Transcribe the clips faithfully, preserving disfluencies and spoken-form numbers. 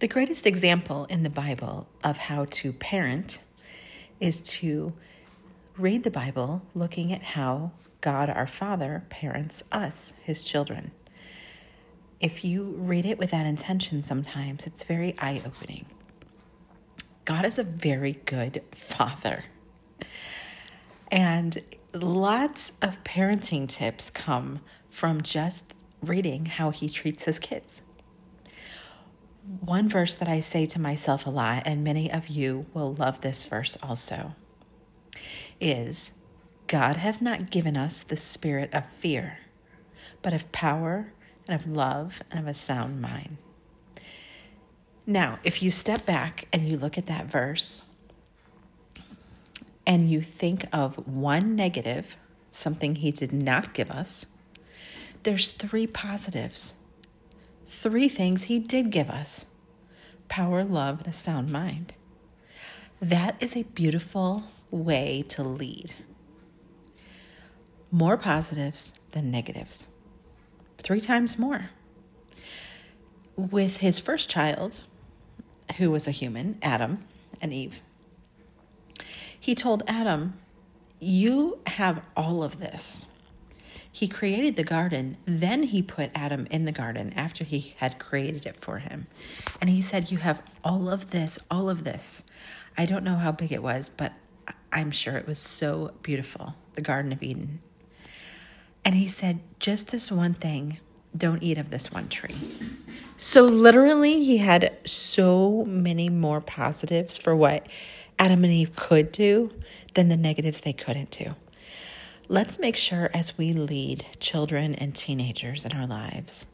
The greatest example in the Bible of how to parent is to read the Bible looking at how God our Father parents us, his children. If you read it with that intention sometimes, it's very eye-opening. God is a very good father. And lots of parenting tips come from just reading how he treats his kids. One verse that I say to myself a lot, and many of you will love this verse also, is, God hath not given us the spirit of fear, but of power and of love and of a sound mind. Now, if you step back and you look at that verse and you think of one negative, something he did not give us, there's three positives. Three things he did give us: power, love, and a sound mind. That is a beautiful way to lead. More positives than negatives. Three times more. With his first child, who was a human, Adam and Eve, he told Adam, you have all of this. He created the garden, then he put Adam in the garden after he had created it for him. And he said, you have all of this, all of this. I don't know how big it was, but I'm sure it was so beautiful, the Garden of Eden. And he said, just this one thing, don't eat of this one tree. So literally he had so many more positives for what Adam and Eve could do than the negatives they couldn't do. Let's make sure as we lead children and teenagers in our lives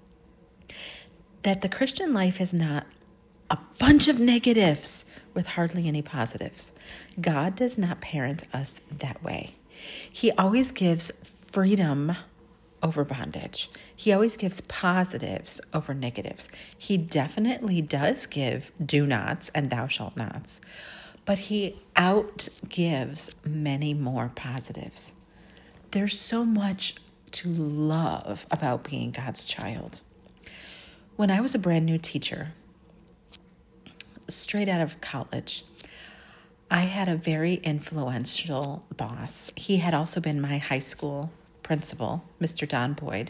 that the Christian life is not a bunch of negatives with hardly any positives. God does not parent us that way. He always gives freedom over bondage. He always gives positives over negatives. He definitely does give do nots and thou shalt nots, but he outgives many more positives. There's so much to love about being God's child. When I was a brand new teacher, straight out of college, I had a very influential boss. He had also been my high school principal, Mister Don Boyd.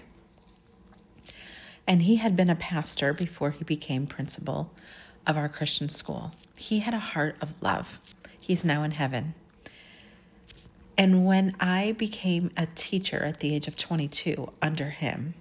And he had been a pastor before he became principal of our Christian school. He had a heart of love. He's now in heaven. And when I became a teacher at the age of twenty-two under him,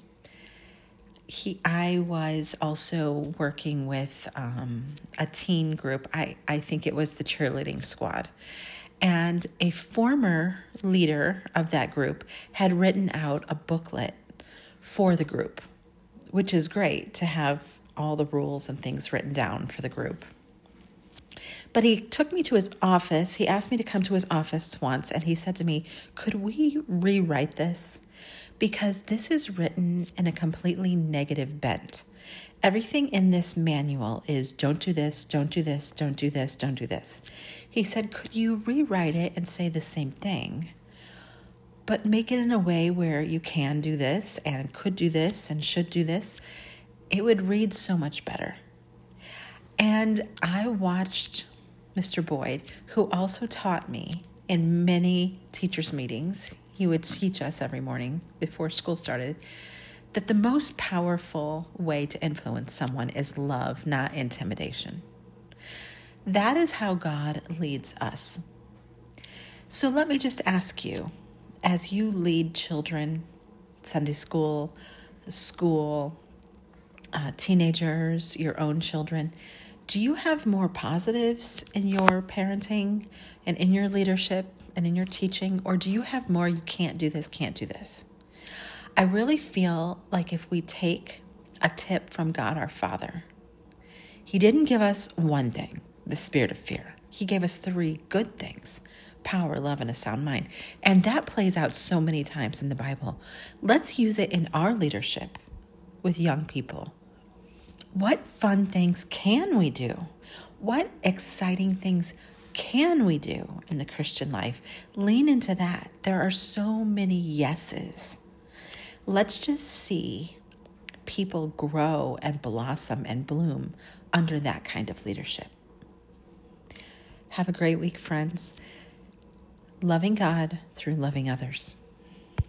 he, I was also working with um, a teen group. I, I think it was the cheerleading squad. And a former leader of that group had written out a booklet for the group, which is great to have all the rules and things written down for the group. But he took me to his office. He asked me to come to his office once, and he said to me, could we rewrite this? Because this is written in a completely negative bent. Everything in this manual is don't do this, don't do this, don't do this, don't do this. He said, could you rewrite it and say the same thing, but make it in a way where you can do this and could do this and should do this? It would read so much better. And I watched Mister Boyd, who also taught me in many teachers' meetings. He would teach us every morning before school started that the most powerful way to influence someone is love, not intimidation. That is how God leads us. So let me just ask you, as you lead children, Sunday school, school, uh, teenagers, your own children, do you have more positives in your parenting and in your leadership and in your teaching, or do you have more you can't do this, can't do this? I really feel like if we take a tip from God our Father, he didn't give us one thing, the spirit of fear. He gave us three good things: power, love, and a sound mind. And that plays out so many times in the Bible. Let's use it in our leadership with young people. What fun things can we do? What exciting things can we do in the Christian life? Lean into that. There are so many yeses. Let's just see people grow and blossom and bloom under that kind of leadership. Have a great week, friends. Loving God through loving others.